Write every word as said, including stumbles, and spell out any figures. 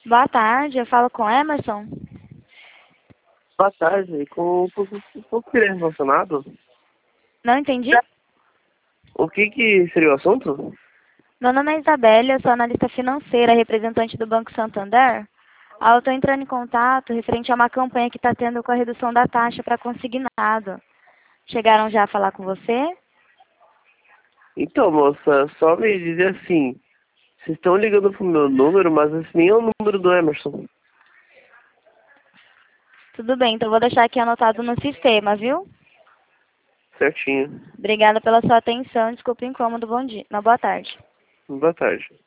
Boa tarde, eu falo com Emerson. Boa tarde, com o que seria relacionado? Não entendi? O que que seria o assunto? Meu nome é Isabelle, eu sou analista financeira, representante do Banco Santander. Ah, eu estou entrando em contato referente a uma campanha que está tendo com a redução da taxa para consignado. Chegaram já a falar com você? Então, moça, só me dizer assim, vocês estão ligando pro meu número, mas esse nem é o número do Emerson. Tudo bem, então eu vou deixar aqui anotado no sistema, viu? Certinho. Obrigada pela sua atenção, desculpe o incômodo, bom dia. Uma boa tarde. Boa tarde.